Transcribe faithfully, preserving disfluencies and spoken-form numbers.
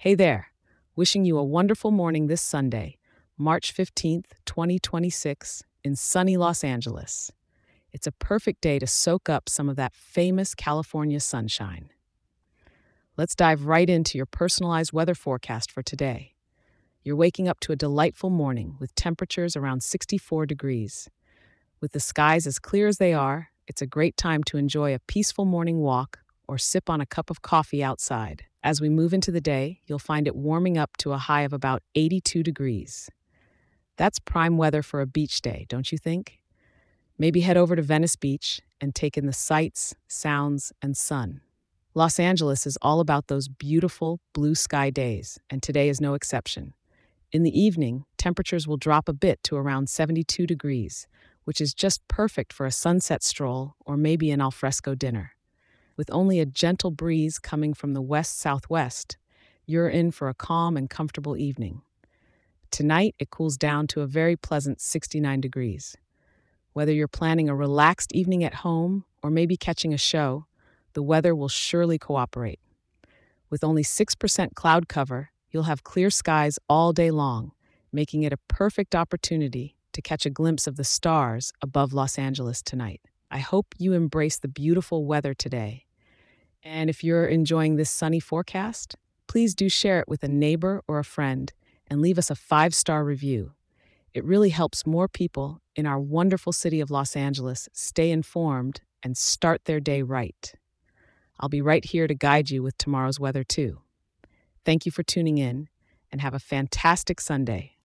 Hey there, wishing you a wonderful morning this Sunday, March fifteenth, twenty twenty-six, in sunny Los Angeles. It's a perfect day to soak up some of that famous California sunshine. Let's dive right into your personalized weather forecast for today. You're waking up to a delightful morning with temperatures around sixty-four degrees. With the skies as clear as they are, it's a great time to enjoy a peaceful morning walk or sip on a cup of coffee outside. As we move into the day, you'll find it warming up to a high of about eighty-two degrees. That's prime weather for a beach day, don't you think? Maybe head over to Venice Beach and take in the sights, sounds, and sun. Los Angeles is all about those beautiful blue sky days, and today is no exception. In the evening, temperatures will drop a bit to around seventy-two degrees, which is just perfect for a sunset stroll or maybe an alfresco dinner. With only a gentle breeze coming from the west-southwest, you're in for a calm and comfortable evening. Tonight, it cools down to a very pleasant sixty-nine degrees. Whether you're planning a relaxed evening at home or maybe catching a show, the weather will surely cooperate. With only six percent cloud cover, you'll have clear skies all day long, making it a perfect opportunity to catch a glimpse of the stars above Los Angeles tonight. I hope you embrace the beautiful weather today. And if you're enjoying this sunny forecast, please do share it with a neighbor or a friend and leave us a five-star review. It really helps more people in our wonderful city of Los Angeles stay informed and start their day right. I'll be right here to guide you with tomorrow's weather too. Thank you for tuning in and have a fantastic Sunday.